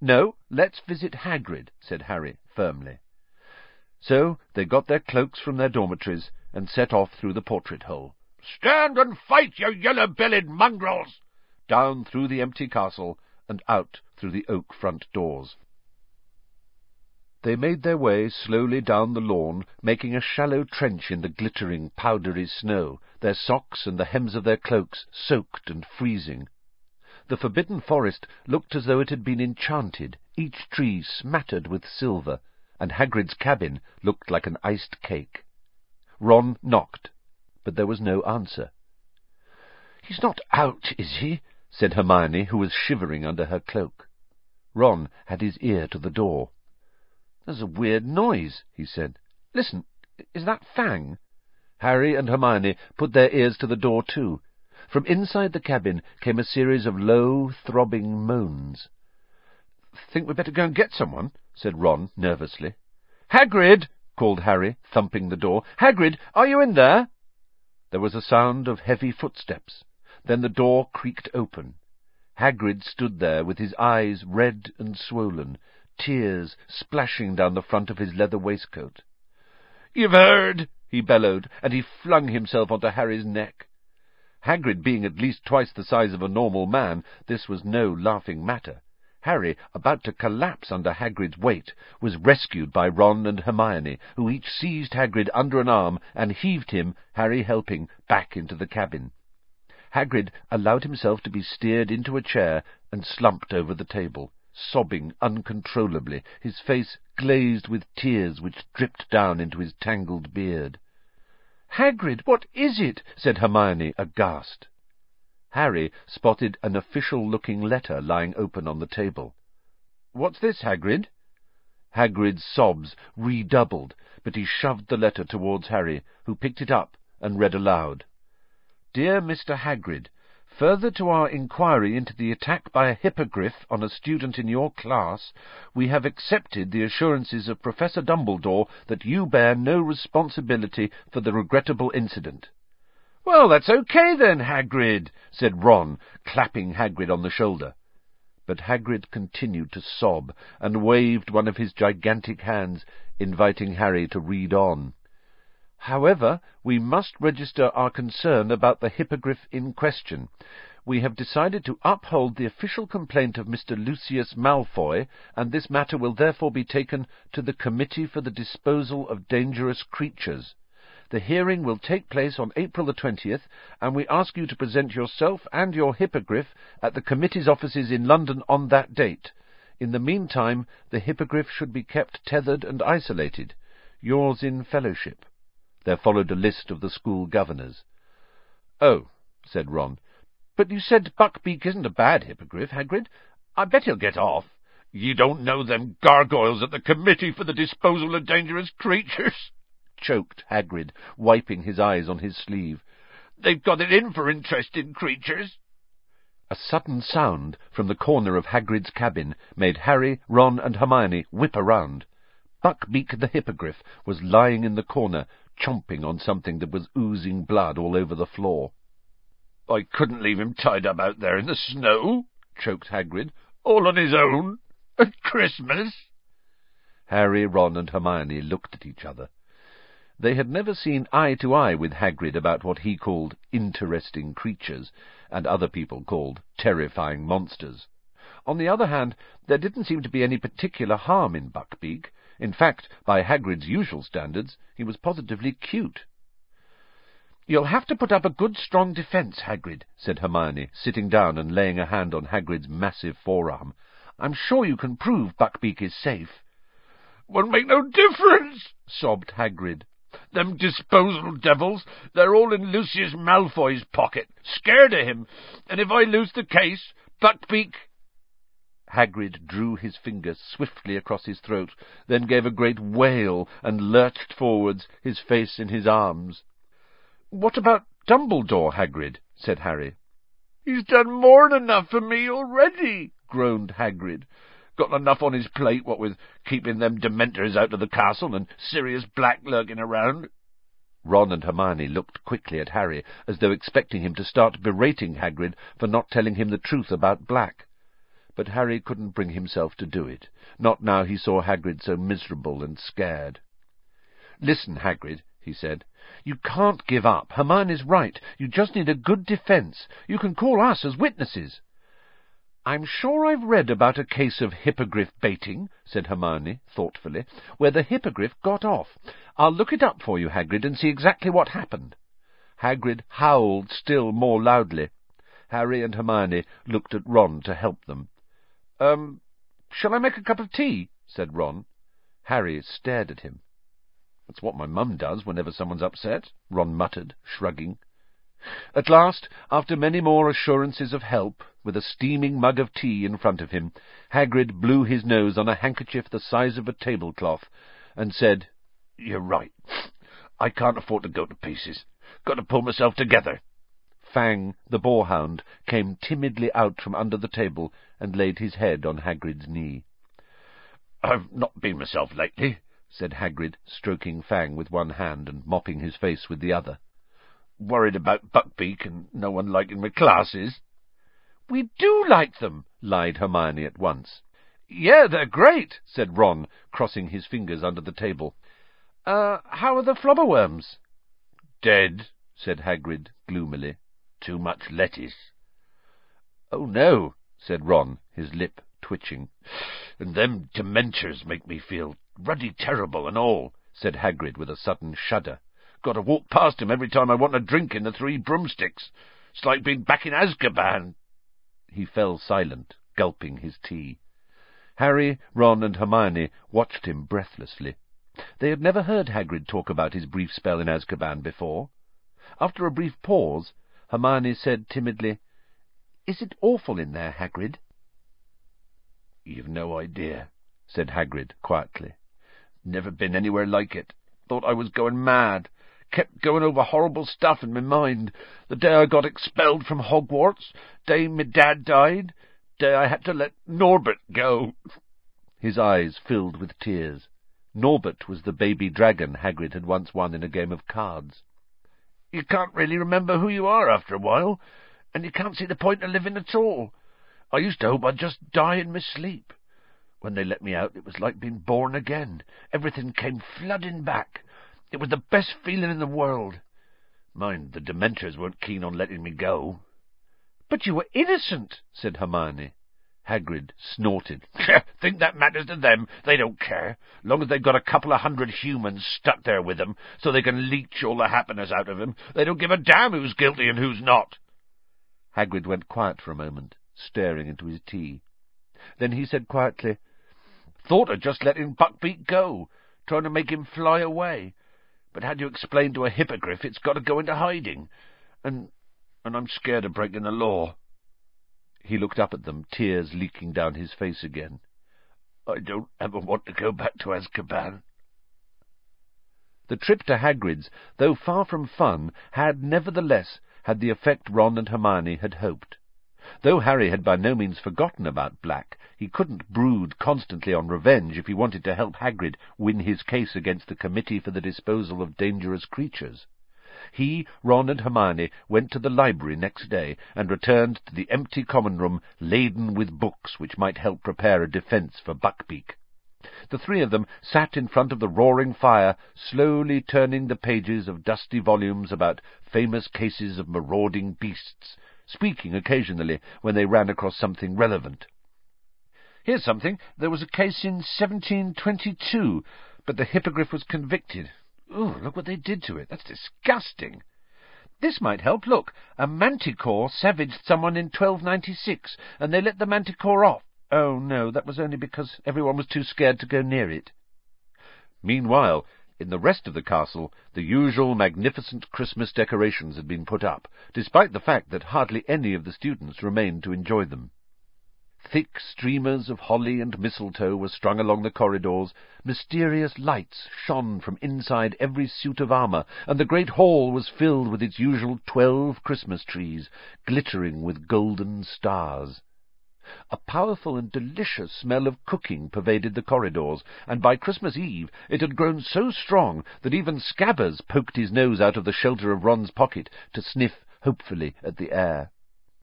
"No, let's visit Hagrid," said Harry firmly. So they got their cloaks from their dormitories and set off through the portrait-hole. "Stand and fight, you yellow-bellied mongrels!" down through the empty castle and out through the oak front doors. They made their way slowly down the lawn, making a shallow trench in the glittering, powdery snow, their socks and the hems of their cloaks soaked and freezing. The forbidden forest looked as though it had been enchanted, each tree smattered with silver, and Hagrid's cabin looked like an iced cake. Ron knocked, but there was no answer. "He's not out, is he?" said Hermione, who was shivering under her cloak. Ron had his ear to the door. "There's a weird noise," he said. "Listen, is that Fang?" Harry and Hermione put their ears to the door too. From inside the cabin came a series of low, throbbing moans. "Think we'd better go and get someone," said Ron nervously. "Hagrid!" called Harry, thumping the door. "Hagrid, are you in there?" There was a sound of heavy footsteps. Then the door creaked open. Hagrid stood there with his eyes red and swollen, tears splashing down the front of his leather waistcoat. "You've heard!" he bellowed, and he flung himself onto Harry's neck. Hagrid being at least twice the size of a normal man, this was no laughing matter. Harry, about to collapse under Hagrid's weight, was rescued by Ron and Hermione, who each seized Hagrid under an arm and heaved him, Harry helping, back into the cabin. Hagrid allowed himself to be steered into a chair and slumped over the table, sobbing uncontrollably, his face glazed with tears which dripped down into his tangled beard. "Hagrid, what is it?" said Hermione, aghast. Harry spotted an official-looking letter lying open on the table. "What's this, Hagrid?" Hagrid's sobs redoubled, but he shoved the letter towards Harry, who picked it up and read aloud. "Dear Mr. Hagrid, further to our inquiry into the attack by a hippogriff on a student in your class, we have accepted the assurances of Professor Dumbledore that you bear no responsibility for the regrettable incident." "Well, that's okay then, Hagrid," said Ron, clapping Hagrid on the shoulder. But Hagrid continued to sob and waved one of his gigantic hands, inviting Harry to read on. "However, we must register our concern about the hippogriff in question. We have decided to uphold the official complaint of Mr. Lucius Malfoy, and this matter will therefore be taken to the Committee for the Disposal of Dangerous Creatures. The hearing will take place on April the 20th, and we ask you to present yourself and your hippogriff at the committee's offices in London on that date. In the meantime, the hippogriff should be kept tethered and isolated. Yours in fellowship." There followed a list of the school governors. "Oh," said Ron, "but you said Buckbeak isn't a bad hippogriff, Hagrid. I bet he'll get off." "You don't know them gargoyles at the Committee for the Disposal of Dangerous Creatures," choked Hagrid, wiping his eyes on his sleeve. "They've got it in for interested creatures." A sudden sound from the corner of Hagrid's cabin made Harry, Ron, and Hermione whip around. Buckbeak the hippogriff was lying in the corner, chomping on something that was oozing blood all over the floor. "I couldn't leave him tied up out there in the snow," choked Hagrid, "all on his own, at Christmas." Harry, Ron, and Hermione looked at each other. They had never seen eye to eye with Hagrid about what he called interesting creatures, and other people called terrifying monsters. On the other hand, there didn't seem to be any particular harm in Buckbeak. In fact, by Hagrid's usual standards, he was positively cute. "You'll have to put up a good strong defence, Hagrid," said Hermione, sitting down and laying a hand on Hagrid's massive forearm. "I'm sure you can prove Buckbeak is safe." "Won't make no difference," sobbed Hagrid. "Them disposal devils, they're all in Lucius Malfoy's pocket, scared of him, and if I lose the case, Buckbeak—" Hagrid drew his finger swiftly across his throat, then gave a great wail and lurched forwards, his face in his arms. "What about Dumbledore, Hagrid?" said Harry. "He's done more'n enough for me already," groaned Hagrid. "Got enough on his plate, what with keeping them Dementors out of the castle and Sirius Black lurking around." Ron and Hermione looked quickly at Harry, as though expecting him to start berating Hagrid for not telling him the truth about Black. but Harry couldn't bring himself to do it, not now he saw Hagrid so miserable and scared. "Listen, Hagrid," he said. "You can't give up. Hermione's right. You just need a good defence. You can call us as witnesses." "I'm sure I've read about a case of hippogriff baiting," said Hermione, thoughtfully, "where the hippogriff got off. I'll look it up for you, Hagrid, and see exactly what happened." Hagrid howled still more loudly. Harry and Hermione looked at Ron to help them. Shall I make a cup of tea?" said Ron. Harry stared at him. "That's what my mum does whenever someone's upset," Ron muttered, shrugging. At last, after many more assurances of help, with a steaming mug of tea in front of him, Hagrid blew his nose on a handkerchief the size of a tablecloth, and said, "You're right. I can't afford to go to pieces. Got to pull myself together." Fang, the boarhound, came timidly out from under the table and laid his head on Hagrid's knee. "I've not been myself lately," said Hagrid, stroking Fang with one hand and mopping his face with the other. "Worried about Buckbeak and no one liking my classes." "We do like them," lied Hermione at once. "Yeah, they're great," said Ron, crossing his fingers under the table. How are the flobberworms?" "Dead," said Hagrid gloomily. "Too much lettuce." "Oh, no," said Ron, his lip twitching. "And them Dementors make me feel ruddy terrible and all," said Hagrid with a sudden shudder. "Got to walk past 'em every time I want a drink in the Three Broomsticks. It's like being back in Azkaban." He fell silent, gulping his tea. Harry, Ron, and Hermione watched him breathlessly. They had never heard Hagrid talk about his brief spell in Azkaban before. After a brief pause, Hermione said timidly, "Is it awful in there, Hagrid?" "You've no idea," said Hagrid quietly. "Never been anywhere like it. Thought I was going mad. Kept going over horrible stuff in my mind. The day I got expelled from Hogwarts, day my dad died, day I had to let Norbert go." His eyes filled with tears. Norbert was the baby dragon Hagrid had once won in a game of cards. "You can't really remember who you are after a while, and you can't see the point of living at all. I used to hope I'd just die in my sleep. When they let me out, it was like being born again. Everything came flooding back. It was the best feeling in the world. Mind, the Dementors weren't keen on letting me go." "But you were innocent," said Hermione. Hagrid snorted. "Think that matters to them? They don't care. Long as they've got a couple of 100 humans stuck there with them, so they can leech all the happiness out of him. They don't give a damn who's guilty and who's not." Hagrid went quiet for a moment, staring into his tea. Then he said quietly, "Thought of just letting Buckbeak go, trying to make him fly away. But how do you explain to a hippogriff it's got to go into hiding? And I'm scared of breaking the law." He looked up at them, tears leaking down his face again. "I don't ever want to go back to Azkaban." The trip to Hagrid's, though far from fun, had nevertheless had the effect Ron and Hermione had hoped. Though Harry had by no means forgotten about Black, he couldn't brood constantly on revenge if he wanted to help Hagrid win his case against the Committee for the Disposal of Dangerous Creatures. He, Ron, and Hermione went to the library next day and returned to the empty common room laden with books which might help prepare a defence for Buckbeak. The three of them sat in front of the roaring fire, slowly turning the pages of dusty volumes about famous cases of marauding beasts, speaking occasionally when they ran across something relevant. "Here's something. There was a case in 1722, but the hippogriff was convicted. Ooh, look what they did to it. That's disgusting. This might help. Look, a manticore savaged someone in 1296, and they let the manticore off. Oh, no, that was only because everyone was too scared to go near it." Meanwhile, in the rest of the castle, the usual magnificent Christmas decorations had been put up, despite the fact that hardly any of the students remained to enjoy them. Thick streamers of holly and mistletoe were strung along the corridors, mysterious lights shone from inside every suit of armour, and the great hall was filled with its usual 12 Christmas trees, glittering with golden stars. A powerful and delicious smell of cooking pervaded the corridors, and by Christmas Eve it had grown so strong that even Scabbers poked his nose out of the shelter of Ron's pocket to sniff hopefully at the air.